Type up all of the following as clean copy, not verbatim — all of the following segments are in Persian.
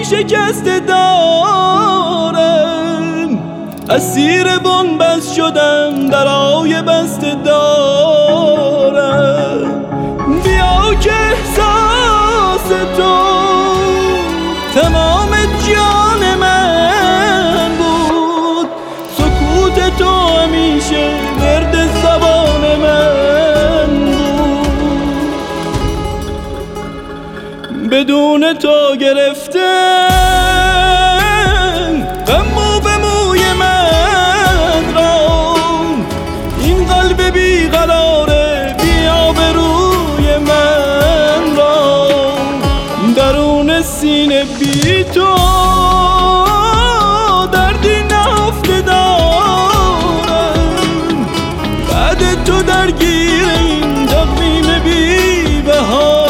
شکسته دارم، اسیر بنبست شدم درای بسته دارم. بیا که احساس تو تمام جان من بود، سکوت تو همیشه ورد زبان من بود. بدون تو گرفتم غم مو به موی من را، این قلب بیقرار بی آبروی من را. درون سینه بی تو دردی نهفته دارم، بعد تو درگیر این تقویم بی بهارم.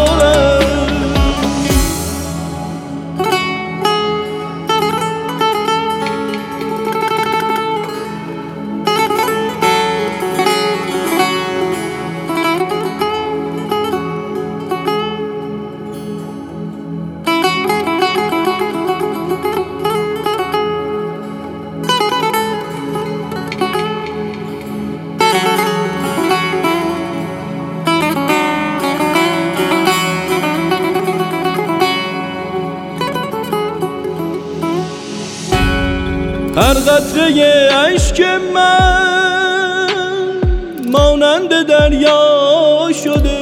هر قطره اشک من مانند دریا شده،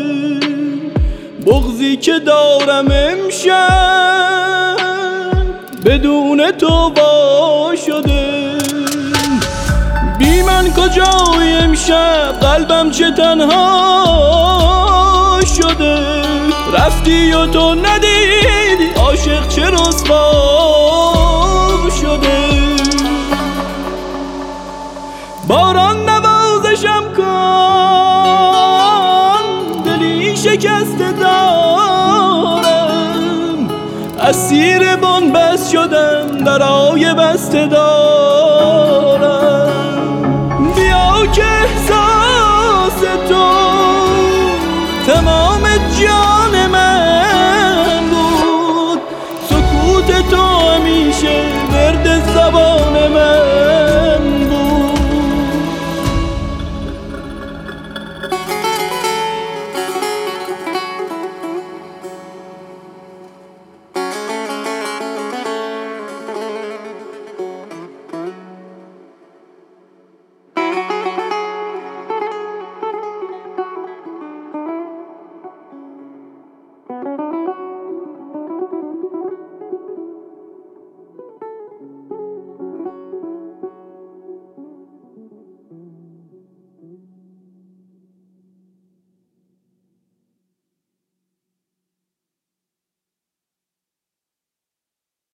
بغضی که دارم امشب بدون تو وا شده. بی من کجای امشب قلبم چه تنها شده، رفتی و تو ندیدی عاشق چه رسوا شده. باران نوازشم کن دلی شکسته دارم، اسیر بنبست شدم درای بسته دارم. بیا که